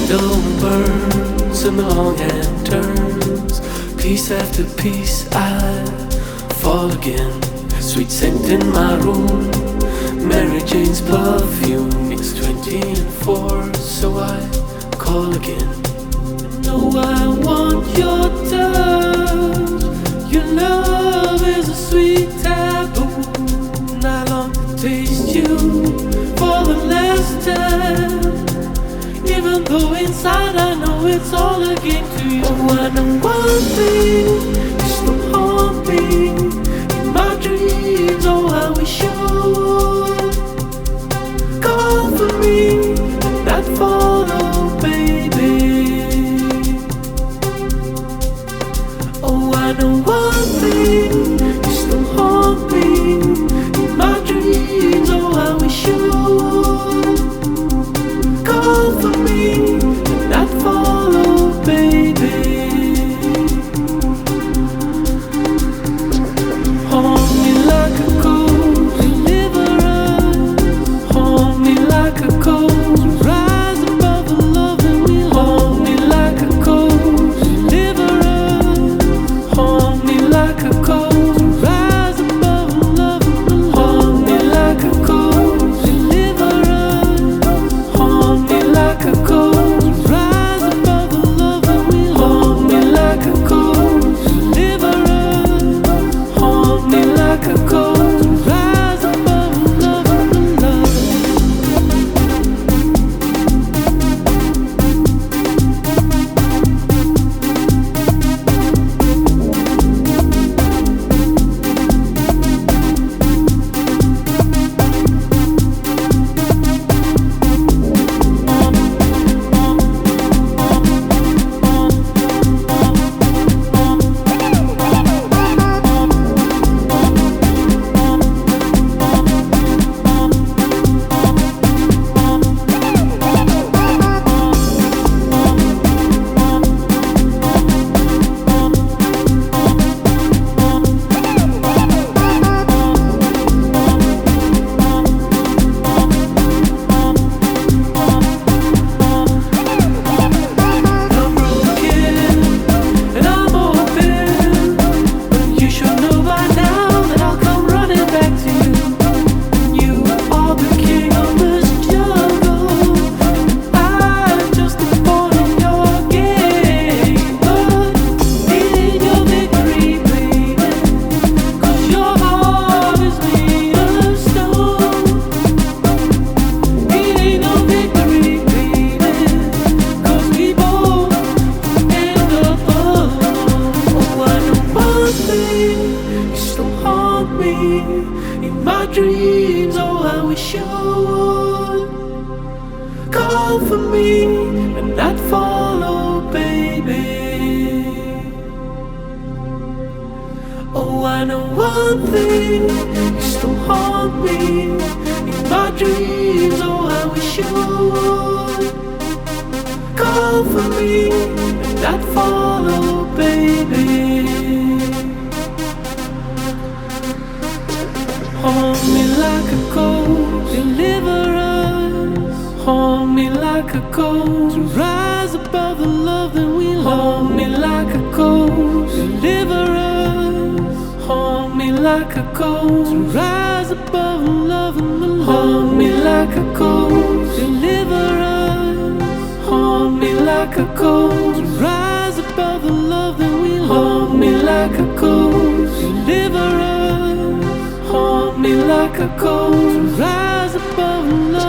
candle burns and the long hand turns. Piece after piece I fall again. Sweet scent in my room, Mary Jane's perfume. It's 20 and 4, so I call again. No, I want your touch. Your love is a sweet taboo, and I long to taste you for the last time. Even though inside I know it's all a game to you. Oh, I know one thing, you still haunt me in my dreams. Oh, I wish you would call for me and not follow, baby. Oh, I know one thing, you still haunt me in my dreams. Oh, I wish you would call for me and not follow, baby. Hold me like a ghost, deliverance. Hold me like a ghost, rise above the love that we hold me like a ghost, deliverance. Hold me like a ghost, rise above the love that we hold me like a ghost, deliverance. Hold me like a ghost, rise above the love that we hold me like a ghost, deliverance. Hold me like a ghost, rise above the love of the love. In my dreams, oh, I wish you would call for me and not follow, baby. Oh, I know one thing, you still haunt me in my dreams. Oh, I wish you would call for me and not follow, baby. Hold me like a ghost, deliverance. Hold me like a ghost, rise above the love that we hold me like a ghost, deliverance. Hold me like a ghost, rise above the love and the hold me like a ghost, deliverance. Hold me like a ghost, rise above the love that we hold me like a ghost, deliverance. Hold me like a ghost, rise above the love.